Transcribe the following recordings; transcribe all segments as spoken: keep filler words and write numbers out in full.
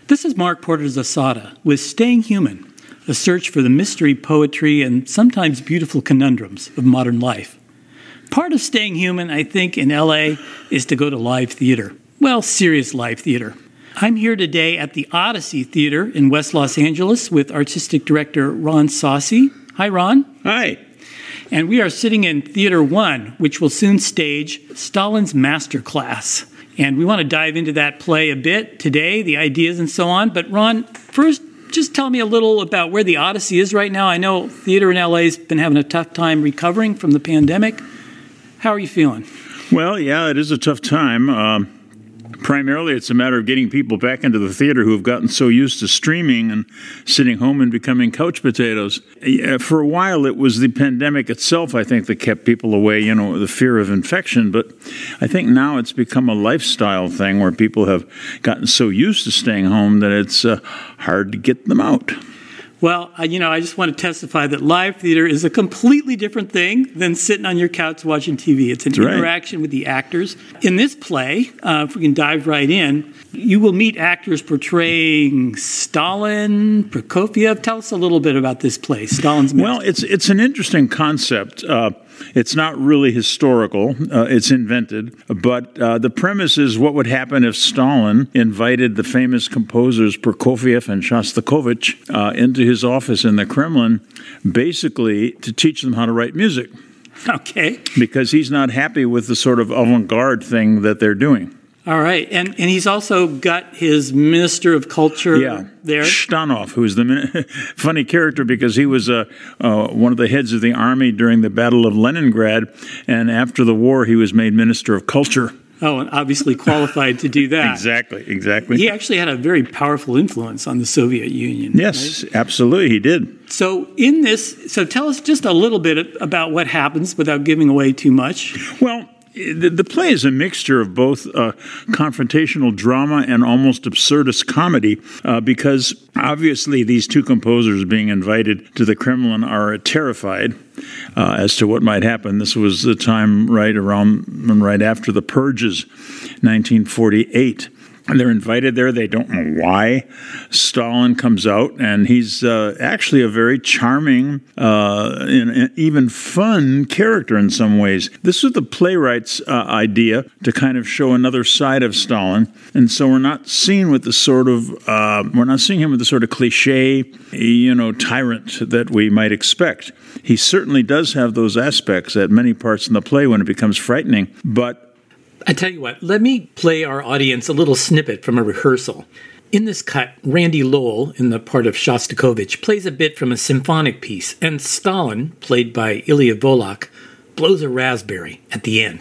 This is Mark Porter Zasada with Staying Human, a search for the mystery, poetry, and sometimes beautiful conundrums of modern life. Part of staying human, I think, in L A is to go to live theater. Well, serious live theater. I'm here today at the Odyssey Theater in West Los Angeles with artistic director Ron Saucy. Hi, Ron. Hi. And we are sitting in Theater One, which will soon stage Stalin's Masterclass. And we want to dive into that play a bit today, the ideas and so on. But Ron, first, just tell me a little about where the Odyssey is right now. I know theater in L A has been having a tough time recovering from the pandemic. How are you feeling? Well, yeah, it is a tough time. Uh, primarily, it's a matter of getting people back into the theater who have gotten so used to streaming and sitting home and becoming couch potatoes. Yeah, for a while, it was the pandemic itself, I think, that kept people away, you know, the fear of infection. But I think now it's become a lifestyle thing where people have gotten so used to staying home that it's uh, hard to get them out. Well, you know, I just want to testify that live theater is a completely different thing than sitting on your couch watching T V. It's an That's interaction right. with the actors. In this play, uh, if we can dive right in, you will meet actors portraying Stalin, Prokofiev. Tell us a little bit about this play, Stalin's Masterclass. Well, it's it's an interesting concept. Uh, it's not really historical. Uh, it's invented. But uh, the premise is what would happen if Stalin invited the famous composers Prokofiev and Shostakovich uh, into his office in the Kremlin, basically to teach them how to write music. Okay. Because he's not happy with the sort of avant-garde thing that they're doing. All right. And and he's also got his Minister of Culture yeah. there. Shtanov, who's the min- funny character because he was uh, uh, one of the heads of the army during the Battle of Leningrad, and after the war he was made Minister of Culture. Oh, and obviously qualified to do that. Exactly, exactly. He actually had a very powerful influence on the Soviet Union. Yes, right? Absolutely, he did. So in this, so tell us just a little bit about what happens without giving away too much. Well, the, the play is a mixture of both uh, confrontational drama and almost absurdist comedy uh, because obviously these two composers being invited to the Kremlin are terrified uh, as to what might happen. This was the time right around and right after the purges, nineteen forty-eight. And they're invited there. They don't know why. Stalin comes out, and he's uh, actually a very charming uh, and, and even fun character in some ways. This was the playwright's uh, idea to kind of show another side of Stalin, and so we're not seeing with the sort of uh, we're not seeing him with the sort of cliche, you know, tyrant that we might expect. He certainly does have those aspects at many parts in the play when it becomes frightening, but. I tell you what, let me play our audience a little snippet from a rehearsal. In this cut, Randy Lowell, in the part of Shostakovich, plays a bit from a symphonic piece, and Stalin, played by Ilya Volok, blows a raspberry at the end.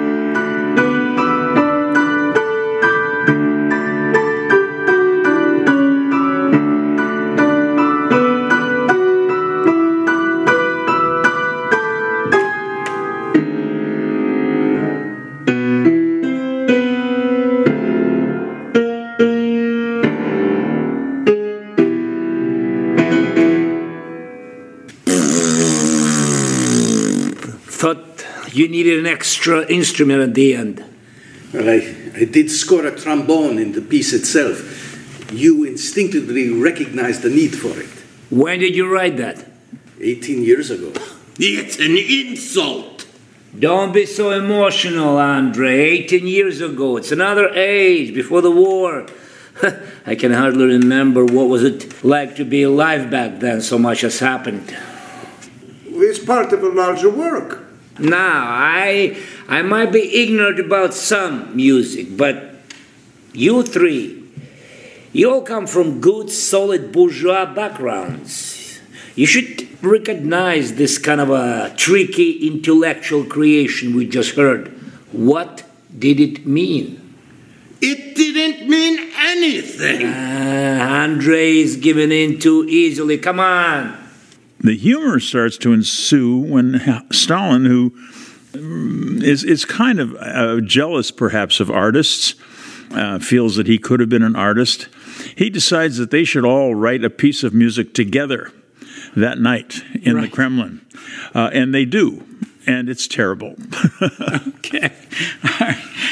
You needed an extra instrument at the end. Well, I, I did score a trombone in the piece itself. You instinctively recognized the need for it. When did you write that? Eighteen years ago. It's an insult. Don't be so emotional, Andre. Eighteen years ago. It's another age, before the war. I can hardly remember what was it like to be alive back then. So much has happened. It's part of a larger work. Now, I I might be ignorant about some music, but you three, you all come from good, solid bourgeois backgrounds. You should recognize this kind of a tricky intellectual creation we just heard. What did it mean? It didn't mean anything. Uh, Andre is giving in too easily. Come on. The humor starts to ensue when Stalin, who is is kind of uh, jealous perhaps of artists, uh, feels that he could have been an artist, he decides that they should all write a piece of music together that night in right. the Kremlin. Uh, and they do. And it's terrible. Okay. All right.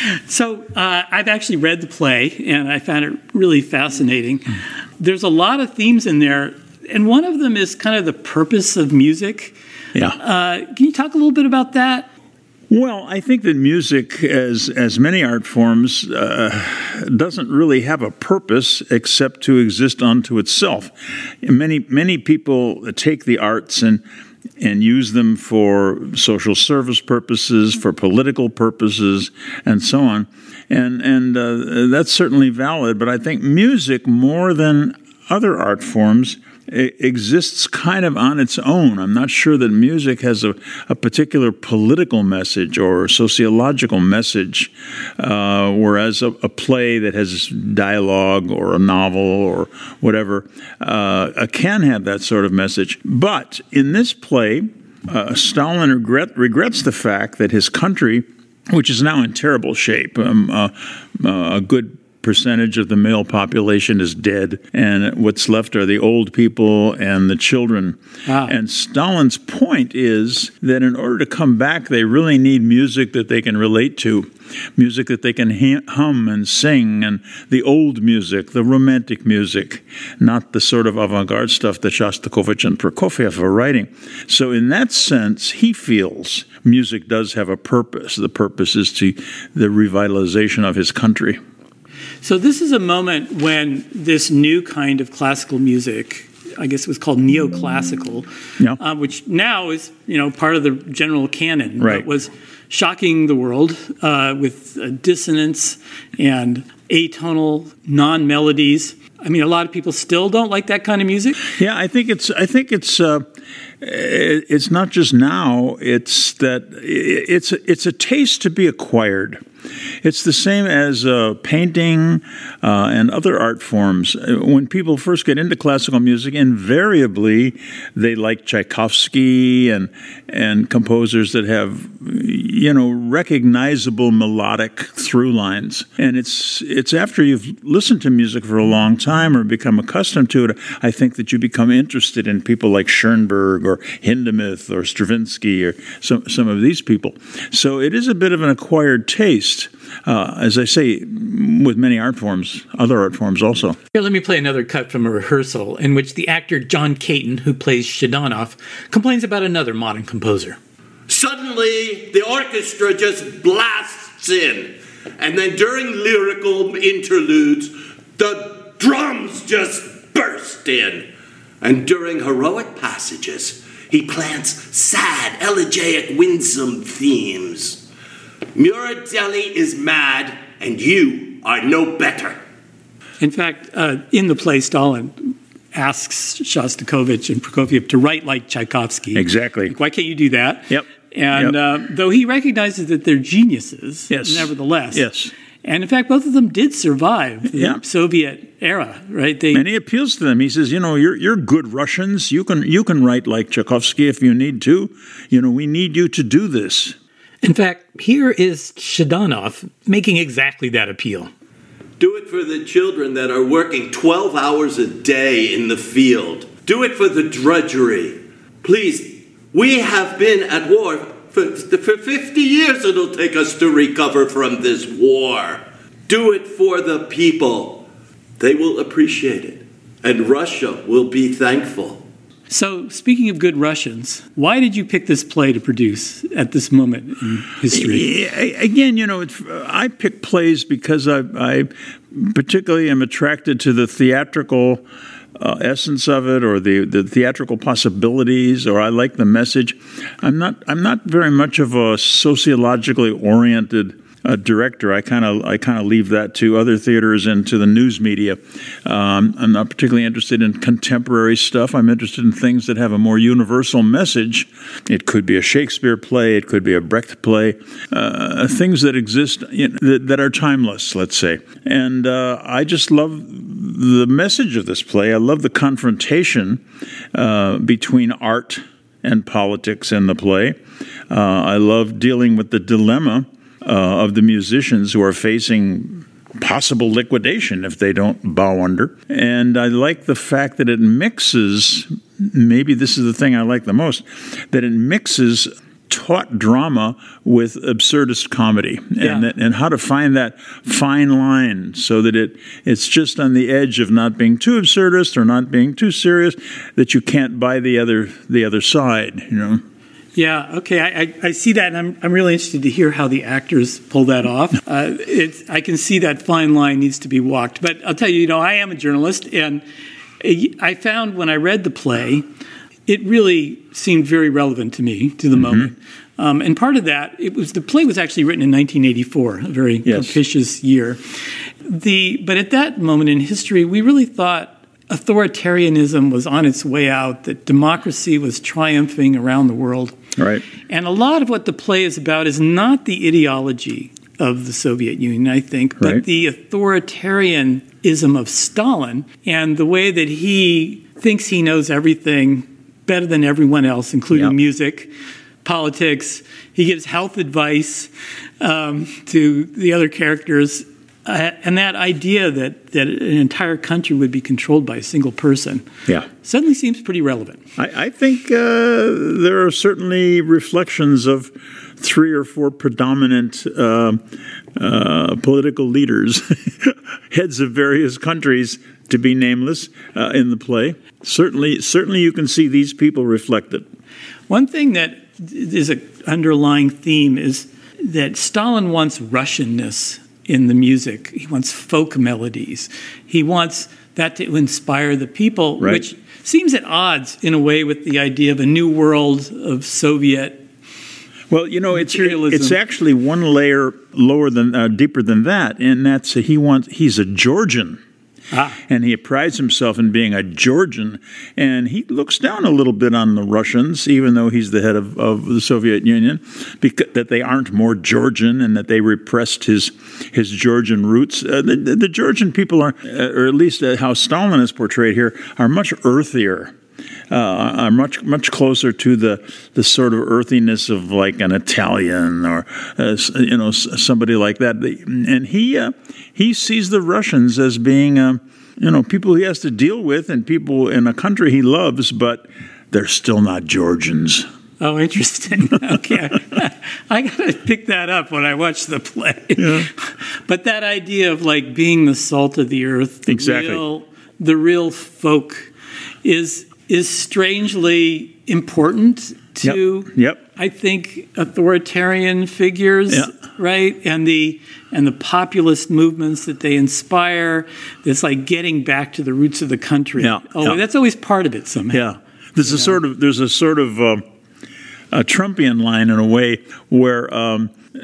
So uh, I've actually read the play, and I found it really fascinating. There's a lot of themes in there, and one of them is kind of the purpose of music. Yeah. Uh, can you talk a little bit about that? Well, I think that music, as as many art forms, uh, doesn't really have a purpose except to exist unto itself. Many many people take the arts and and use them for social service purposes, for political purposes, and so on. And and uh, that's certainly valid. But I think music, more than other art forms, exists kind of on its own. I'm not sure that music has a, a particular political message or sociological message, uh, whereas a, a play that has dialogue or a novel or whatever uh, can have that sort of message. But in this play, uh, Stalin regret, regrets the fact that his country, which is now in terrible shape, um, uh, uh, a good percentage of the male population is dead, and what's left are the old people and the children. Ah. And Stalin's point is that in order to come back, they really need music that they can relate to, music that they can hum and sing, and the old music, the romantic music, not the sort of avant-garde stuff that Shostakovich and Prokofiev are writing. So in that sense, he feels music does have a purpose. The purpose is to the revitalization of his country. So this is a moment when this new kind of classical music, I guess it was called neoclassical, yeah. uh, which now is, you know, part of the general canon. Right. It was shocking the world uh, with uh, dissonance and atonal non-melodies. I mean, a lot of people still don't like that kind of music. Yeah, I think it's. I think it's. Uh, it's not just now. It's that. It's. It's a taste to be acquired. It's the same as uh, painting uh, and other art forms. When people first get into classical music, invariably they like Tchaikovsky and and composers that have, you know, recognizable melodic through lines. And it's it's after you've listened to music for a long time or become accustomed to it, I think that you become interested in people like Schoenberg or Hindemith or Stravinsky or some some of these people. So it is a bit of an acquired taste. Uh, as I say, with many art forms, other art forms also. Here, let me play another cut from a rehearsal in which the actor John Caton, who plays Shadanoff, complains about another modern composer. Suddenly, the orchestra just blasts in, and then during lyrical interludes, the drums just burst in. And during heroic passages, he plants sad, elegiac, winsome themes. Muradelli is mad, and you are no better. In fact, uh, in the play, Stalin asks Shostakovich and Prokofiev to write like Tchaikovsky. Exactly. Like, why can't you do that? Yep. And yep. Uh, though he recognizes that they're geniuses, yes. nevertheless. Yes. And in fact, both of them did survive the yeah. Soviet era, right? They, and he appeals to them. He says, you know, you're you're good Russians. You can you can write like Tchaikovsky if you need to. You know, we need you to do this. In fact, here is Shadanoff making exactly that appeal. Do it for the children that are working twelve hours a day in the field. Do it for the drudgery. Please, we have been at war for, for fifty years. It'll take us to recover from this war. Do it for the people. They will appreciate it, and Russia will be thankful. So, speaking of good Russians, why did you pick this play to produce at this moment in history? Again, you know, it's, I pick plays because I, I particularly am attracted to the theatrical uh, essence of it, or the, the theatrical possibilities, or I like the message. I'm not I'm not very much of a sociologically oriented Uh, director. I kind of I kind of leave that to other theaters and to the news media. Um, I'm not particularly interested in contemporary stuff. I'm interested in things that have a more universal message. It could be a Shakespeare play. It could be a Brecht play. Uh, things that exist you know, that, that are timeless, let's say. And uh, I just love the message of this play. I love the confrontation uh, between art and politics in the play. Uh, I love dealing with the dilemma Uh, of the musicians who are facing possible liquidation if they don't bow under. And I like the fact that it mixes, maybe this is the thing I like the most, that it mixes taught drama with absurdist comedy, and Yeah. that, and how to find that fine line so that it it's just on the edge of not being too absurdist or not being too serious, that you can't buy the other the other side, you know. Yeah, okay, I, I, I see that, and I'm I'm really interested to hear how the actors pull that off. Uh, it's I can see that fine line needs to be walked. But I'll tell you, you know, I am a journalist, and I found when I read the play, it really seemed very relevant to me, to the mm-hmm. moment. Um, and part of that, it was the play was actually written in nineteen eighty-four, a very yes. propitious year. The but at that moment in history, we really thought authoritarianism was on its way out, that democracy was triumphing around the world. Right. And a lot of what the play is about is not the ideology of the Soviet Union, I think, but right. the authoritarianism of Stalin and the way that he thinks he knows everything better than everyone else, including yep. music, politics. He gives health advice um, to the other characters. Uh, and that idea that, that an entire country would be controlled by a single person yeah. suddenly seems pretty relevant. I, I think uh, there are certainly reflections of three or four predominant uh, uh, political leaders, heads of various countries, to be nameless, uh, in the play. Certainly, certainly you can see these people reflected. One thing that is an underlying theme is that Stalin wants Russianness in the music. He wants folk melodies. He wants that to inspire the people, right. which seems at odds in a way with the idea of a new world of Soviet Well, you know, it's materialism. it's actually one layer lower than uh, deeper than that, and that's uh, he wants he's a Georgian. Ah. And he prides himself in being a Georgian, and he looks down a little bit on the Russians, even though he's the head of, of the Soviet Union, because that they aren't more Georgian and that they repressed his his Georgian roots. Uh, the, the, the Georgian people are, uh, or at least uh, how Stalin is portrayed here, are much earthier. Uh, are much much closer to the, the sort of earthiness of like an Italian or uh, you know somebody like that. And he uh, he sees the Russians as being uh, you know people he has to deal with and people in a country he loves, but they're still not Georgians. Oh, interesting. Okay. I got to pick that up when I watch the play. Yeah. But that idea of like being the salt of the earth, the exactly. real, the real folk is is strangely important to, yep. Yep. I think, authoritarian figures, yeah. right? And the and the populist movements that they inspire. It's like getting back to the roots of the country. Yeah. Oh, yeah. that's always part of it somehow. Yeah. There's you a know? sort of there's a sort of uh, a Trumpian line in a way where um, uh,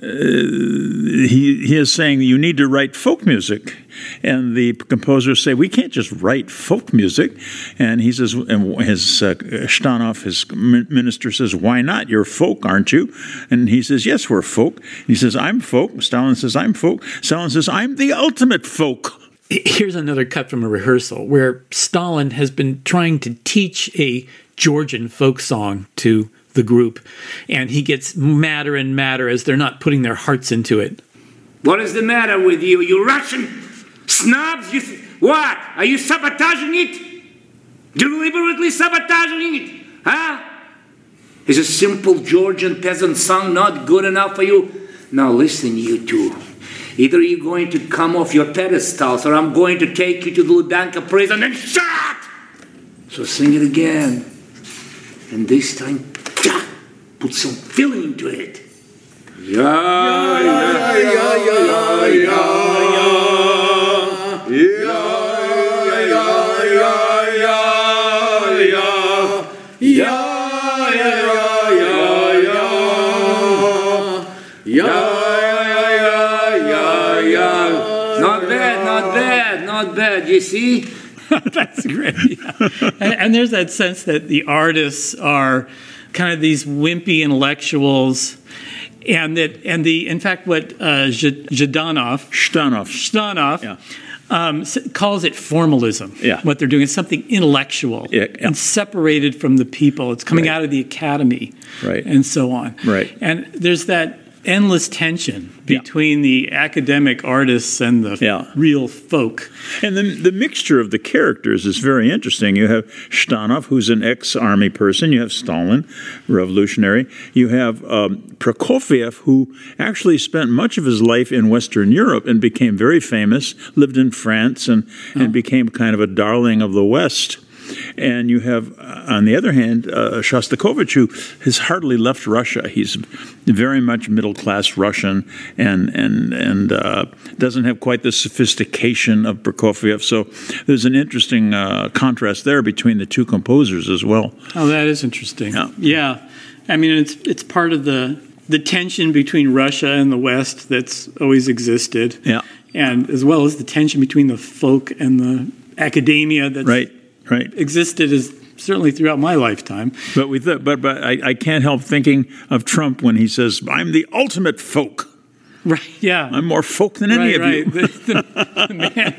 he he is saying you need to write folk music, and the composers say we can't just write folk music, and he says, and his uh, Stanov, his minister says, why not? You're folk, aren't you? And he says, yes, we're folk. And he says, I'm folk. Stalin says, I'm folk. Stalin says, I'm the ultimate folk. Here's another cut from a rehearsal where Stalin has been trying to teach a Georgian folk song to the group, and he gets madder and madder as they're not putting their hearts into it. What is the matter with you, you Russian snobs? You th- what? Are you sabotaging it? Deliberately sabotaging it? Huh? Is a simple Georgian peasant song not good enough for you? Now listen, you two. Either you're going to come off your pedestals or I'm going to take you to the Lubanka prison and shot! So sing it again. And this time, put some feeling into it. Yeah, yeah, yeah, yeah, yeah, yeah, yeah, yeah, yeah, yeah, yeah. Not bad, not bad, not bad. You see? That's great. Yeah. And, and there's that sense that the artists are kind of these wimpy intellectuals, and that, and the, in fact, what uh, Zhdanov, Stanov, Stanov yeah. um, calls it formalism. Yeah. What they're doing is something intellectual yeah, yeah. and separated from the people. It's coming right. out of the academy, right. and so on. Right. And there's that endless tension between yeah. the academic artists and the yeah. real folk. And the, the mixture of the characters is very interesting. You have Shtanov, who's an ex-army person. You have Stalin, revolutionary. You have um, Prokofiev, who actually spent much of his life in Western Europe and became very famous, lived in France, and, oh. and became kind of a darling of the West. And you have, uh, on the other hand, uh, Shostakovich, who has hardly left Russia. He's very much middle-class Russian and and and uh, doesn't have quite the sophistication of Prokofiev. So there's an interesting uh, contrast there between the two composers as well. Oh, that is interesting. Yeah, yeah. I mean, it's it's part of the the tension between Russia and the West that's always existed. Yeah, and as well as the tension between the folk and the academia that's right. Right. existed as certainly throughout my lifetime. But we th- but but I, I can't help thinking of Trump when he says, "I'm the ultimate folk." Right. Yeah. I'm more folk than any right, of right. you. the, the, the man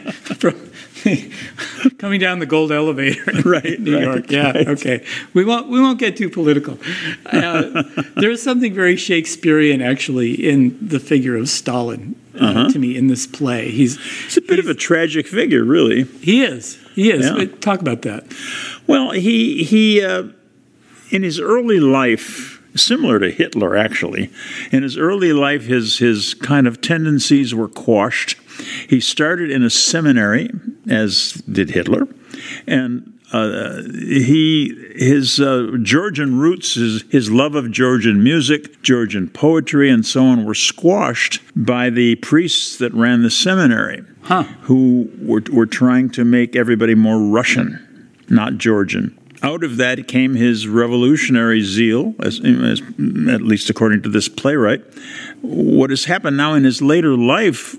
from coming down the gold elevator in right, New right, York. Yeah. Right. Okay. We won't we won't get too political. Uh, there is something very Shakespearean actually in the figure of Stalin. Uh, uh-huh. To me, in this play, he's it's a bit of a tragic figure, really. He is. He is. Yeah. Talk about that. Well, he he uh, in his early life, similar to Hitler, actually, in his early life, his his kind of tendencies were quashed. He started in a seminary, as did Hitler, and. Uh, he his uh, Georgian roots, his, his love of Georgian music, Georgian poetry, and so on, were squashed by the priests that ran the seminary, huh. who were were trying to make everybody more Russian, not Georgian. Out of that came his revolutionary zeal, as, as, at least according to this playwright. What has happened now in his later life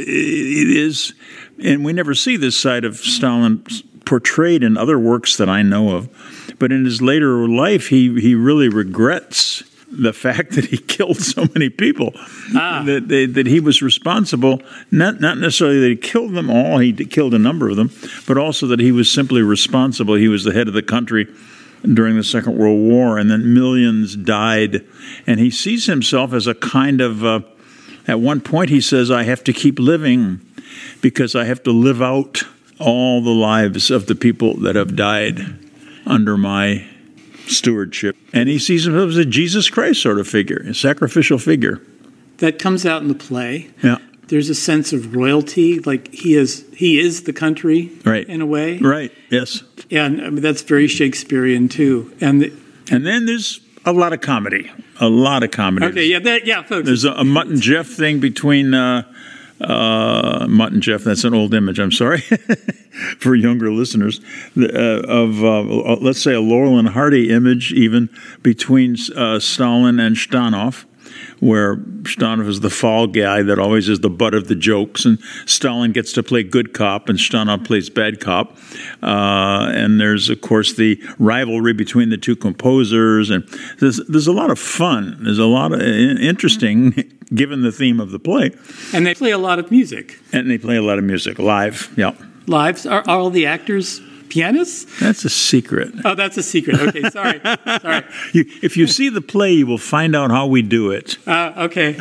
is, and we never see this side of Stalin portrayed in other works that I know of, but in his later life, he, he really regrets the fact that he killed so many people, ah. that they, that he was responsible, not not necessarily that he killed them all, he killed a number of them, but also that he was simply responsible. He was the head of the country during the Second World War, and then millions died, and he sees himself as a kind of, uh, at one point he says, I have to keep living because I have to live out all the lives of the people that have died under my stewardship. And he sees himself as a Jesus Christ sort of figure, a sacrificial figure. That comes out in the play. Yeah. There's a sense of royalty, like he is he is the country, right. in a way. Right, yes. And I mean, that's very Shakespearean, too. And the, and then there's a lot of comedy, a lot of comedy. Okay, yeah, that, yeah, folks. There's a, a Mutt and Jeff thing between... Uh, Uh, Mutt and Jeff, that's an old image, I'm sorry, for younger listeners, uh, of, uh, let's say, a Laurel and Hardy image even between uh, Stalin and Shtanov, where Shtanov is the fall guy that always is the butt of the jokes, and Stalin gets to play good cop, and Shtanov plays bad cop. Uh, and there's, of course, the rivalry between the two composers, and there's, there's a lot of fun. There's a lot of interesting, given the theme of the play. And they play a lot of music. And they play a lot of music live, yeah. Live? Are, are all the actors pianists? That's a secret. Oh, that's a secret. Okay, sorry. sorry. You, if you see the play, you will find out how we do it. Uh, okay.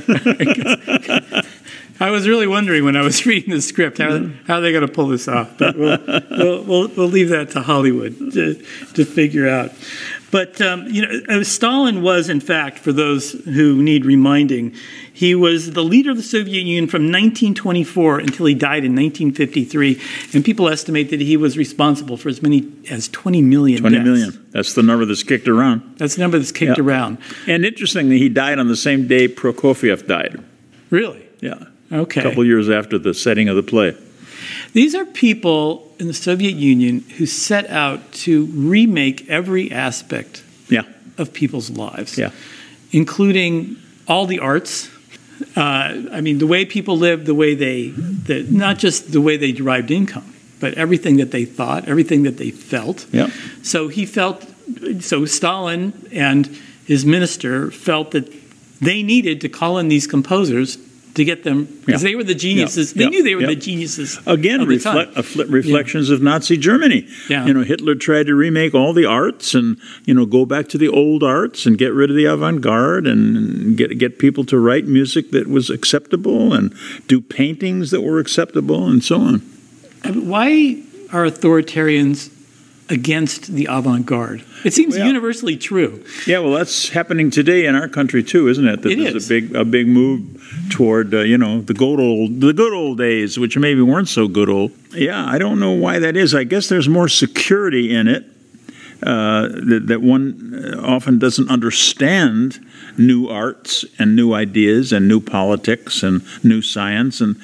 I was really wondering when I was reading the script how how are they going to pull this off. But we'll we'll, we'll, we'll leave that to Hollywood to, to figure out. But um, you know, Stalin was, in fact, for those who need reminding, he was the leader of the Soviet Union from nineteen twenty-four until he died in nineteen fifty-three, and people estimate that he was responsible for as many as twenty million twenty deaths. million. That's the number that's kicked around. That's the number that's kicked yeah. around. And interestingly, he died on the same day Prokofiev died. Really? Yeah. Okay. A couple years after the setting of the play. These are people in the Soviet Union who set out to remake every aspect yeah. of people's lives, yeah. including all the arts. Uh, I mean, the way people lived, the way they, the, not just the way they derived income, but everything that they thought, everything that they felt. Yeah. So he felt, so Stalin and his minister felt that they needed to call in these composers to get them, because Yeah. they were the geniuses. Yeah. They Yeah. knew they were Yeah. the geniuses. Again, of the reflect, time. affli- reflections of Nazi Germany. Yeah. You know, Hitler tried to remake all the arts and, you know, go back to the old arts and get rid of the avant-garde and get get people to write music that was acceptable and do paintings that were acceptable and so on. Why are authoritarians against the avant-garde? It seems Well, yeah. universally true. Yeah, well, that's happening today in our country too, isn't it? That It there's is. a big a big move toward uh, you know the good old the good old days, which maybe weren't so good old. Yeah, I don't know why that is. I guess there's more security in it uh, that, that one often doesn't understand new arts and new ideas and new politics and new science and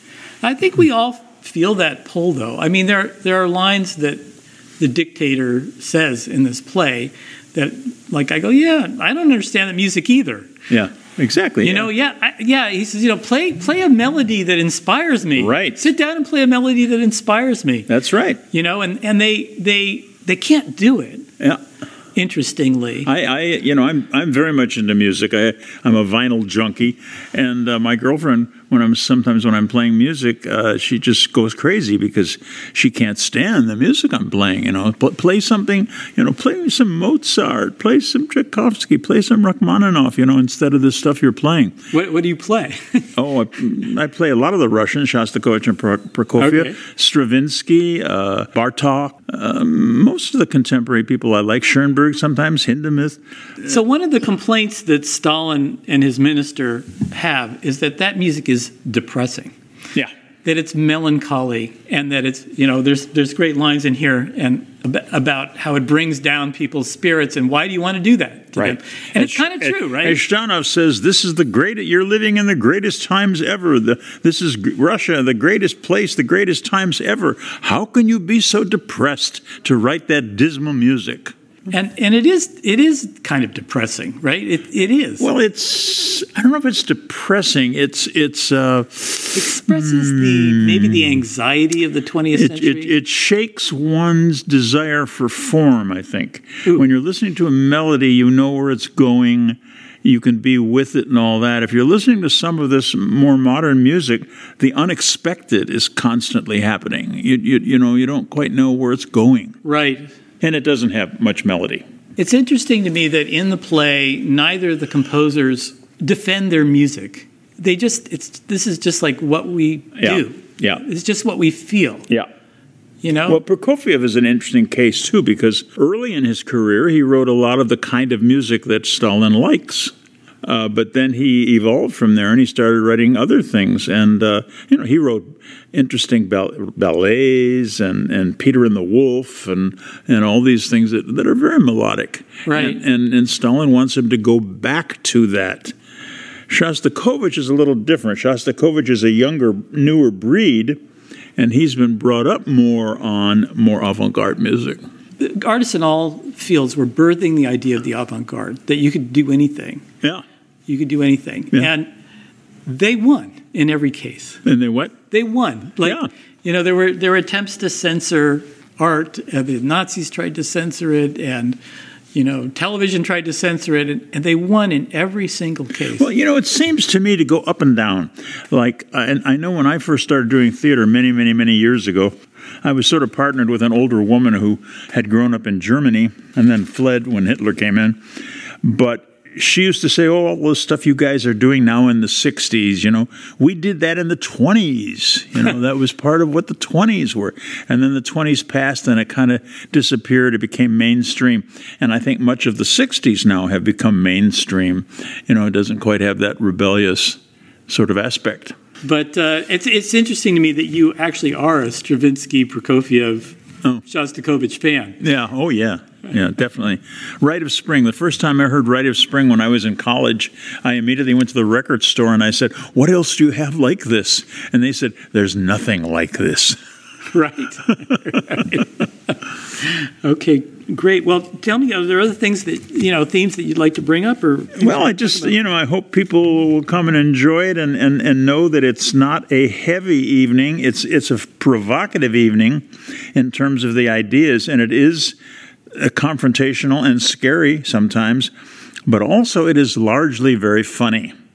I think we all feel that pull, though. I mean, there there are lines that the dictator says in this play that, like, I go, yeah, I don't understand the music either. yeah, exactly. You yeah. know, yeah, I, yeah. He says, you know, play play a melody that inspires me. Right. Sit down and play a melody that inspires me. That's right. You know, and, and they they they can't do it. Yeah. Interestingly, I, I, you know, I'm I'm very much into music. I, I'm a vinyl junkie, and uh, my girlfriend, when I'm sometimes when I'm playing music, uh, she just goes crazy because she can't stand the music I'm playing. You know, P- play something, you know, play some Mozart, play some Tchaikovsky, play some Rachmaninoff, you know, instead of the stuff you're playing. what what do you play? Oh, I, I play a lot of the Russian, Shostakovich and Pro- Prokofiev, Okay. Stravinsky, uh, Bartok, um, most of the contemporary people I like, Schoenberg sometimes, Hindemith. So one of the complaints that Stalin and his minister have is that that music is depressing, Yeah. that it's melancholy, and that it's, you know, there's there's great lines in here and ab- about how it brings down people's spirits, and why do you want to do that to Right. them? And it's kind of true, right? As Shtanov says, this is the great, you're living in the greatest times ever. The, this is G- Russia, the greatest place, the greatest times ever. How can you be so depressed to write that dismal music? And and it is it is kind of depressing, right? It it is. Well, it's, I don't know if it's depressing. It's, it's, uh, Expresses the maybe the anxiety of the twentieth It, century. it, it shakes one's desire for form, I think. Ooh. When you're listening to a melody, you know where it's going. You can be with it and all that. If you're listening to some of this more modern music, the unexpected is constantly happening. You, you, you know, you don't quite know where it's going. Right. And it doesn't have much melody. It's interesting to me that in the play, neither of the composers defend their music. They just, it's this is just like what we Yeah. do. Yeah. It's just what we feel, Yeah. you know? Well, Prokofiev is an interesting case, too, because early in his career, he wrote a lot of the kind of music that Stalin likes. Uh, but then he evolved from there, and he started writing other things. And, uh, you know, he wrote interesting ball- ballets and, and Peter and the Wolf and, and all these things that, that are very melodic. Right. And, and, and Stalin wants him to go back to that. Shostakovich is a little different. Shostakovich is a younger, newer breed, and he's been brought up more on more avant-garde music. Artists in all fields were birthing the idea of the avant-garde, that you could do anything. Yeah. You could do anything. Yeah. And they won in every case. And then what? They won. Like, Yeah. you know, there were there were attempts to censor art. Uh, the Nazis tried to censor it, and, you know, television tried to censor it, and, and they won in every single case. Well, you know, it seems to me to go up and down. Like, I, I know when I first started doing theater many, many, many years ago, I was sort of partnered with an older woman who had grown up in Germany and then fled when Hitler came in. But she used to say, oh, all the stuff you guys are doing now in the sixties, you know, we did that in the twenties. You know, that was part of what the twenties were. And then the twenties passed and it kind of disappeared. It became mainstream. And I think much of the sixties now have become mainstream. You know, it doesn't quite have that rebellious sort of aspect. But uh, it's it's interesting to me that you actually are a Stravinsky, Prokofiev, Oh. Shostakovich fan. Yeah. Oh, yeah. Yeah, definitely. Rite of Spring. The first time I heard Rite of Spring when I was in college, I immediately went to the record store and I said, what else do you have like this? And they said, there's nothing like this. Right. Okay, great. Well, tell me, are there other things that, you know, themes that you'd like to bring up? Or Well, I just, you know, I hope people will come and enjoy it and, and, and know that it's not a heavy evening. It's it's a provocative evening in terms of the ideas, and it is uh, confrontational and scary sometimes, but also it is largely very funny.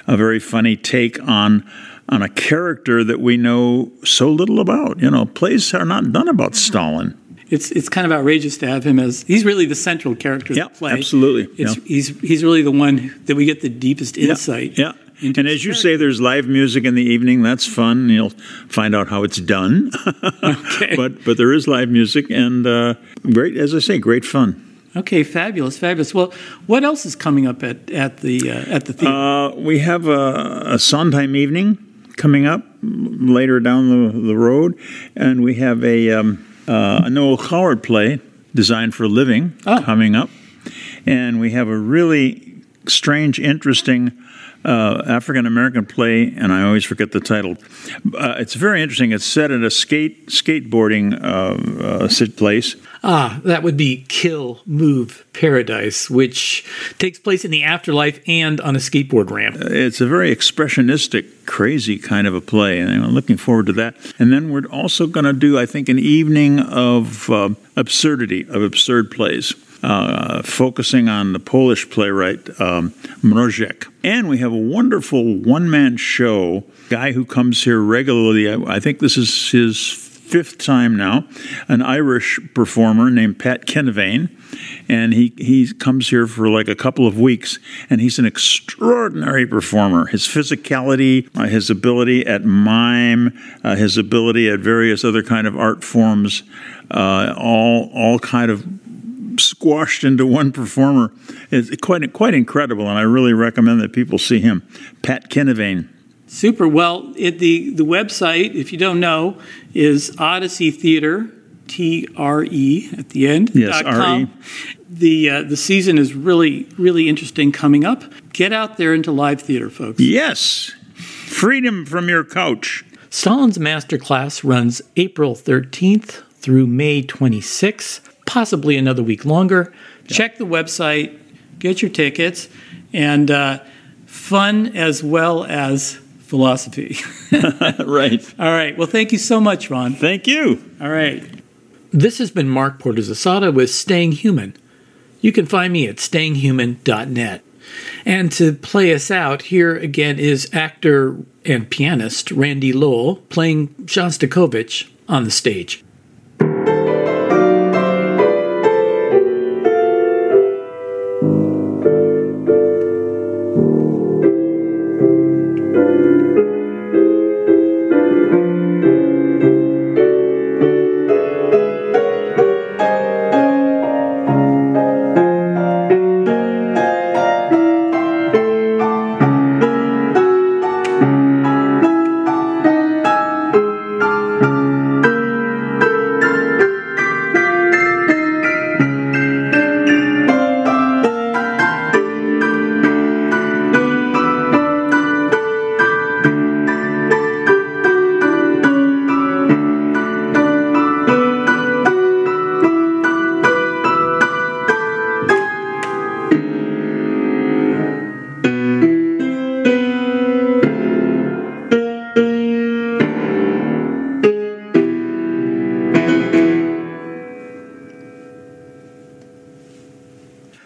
a very funny take on on a character that we know so little about. You know, plays are not done about Stalin. It's it's kind of outrageous to have him as he's really the central character of Yeah, the play. absolutely. It's, Yeah. He's he's really the one that we get the deepest insight. Yeah. into And his as you character. say, there's live music in the evening. That's fun. You'll find out how it's done. Okay. But but there is live music and uh, great, as I say, great fun. Okay, fabulous, fabulous. Well, what else is coming up at at the uh, at the theater? Uh, we have a, a Sondheim evening coming up later down the, the road, and we have a, um, uh, a Noel Coward play, Designed for a Living, Oh. coming up. And we have a really strange, interesting uh, African-American play, and I always forget the title. Uh, it's very interesting. It's set at a skate skateboarding uh, uh, place. Ah, that would be Kill, Move, Paradise, which takes place in the afterlife and on a skateboard ramp. It's a very expressionistic, crazy kind of a play, and I'm looking forward to that. And then we're also going to do, I think, an evening of uh, absurdity, of absurd plays, uh, focusing on the Polish playwright um, Mrożek. And we have a wonderful one-man show, guy who comes here regularly. I, I think this is his fifth time now, an Irish performer named Pat Kinevane, and he, he comes here for like a couple of weeks, and he's an extraordinary performer. His physicality, uh, his ability at mime, uh, his ability at various other kind of art forms, uh, all all kind of squashed into one performer is quite quite incredible, and I really recommend that people see him. Pat Kinevane. Super. Well, it, the the website, if you don't know, is Odyssey Theater, T R E at the end. Yes, dot com. R E. The uh, the season is really really interesting coming up. Get out there into live theater, folks. Yes, freedom from your couch. Stalin's Masterclass runs April thirteenth through May twenty-sixth, possibly another week longer. Check the website, get your tickets, and uh, fun as well as philosophy. Right. All right. Well, thank you so much, Ron. Thank you. All right. This has been Mark Porter Zasada with Staying Human. You can find me at staying human dot net. And to play us out, here again is actor and pianist Randy Lowell playing Shostakovich on the stage.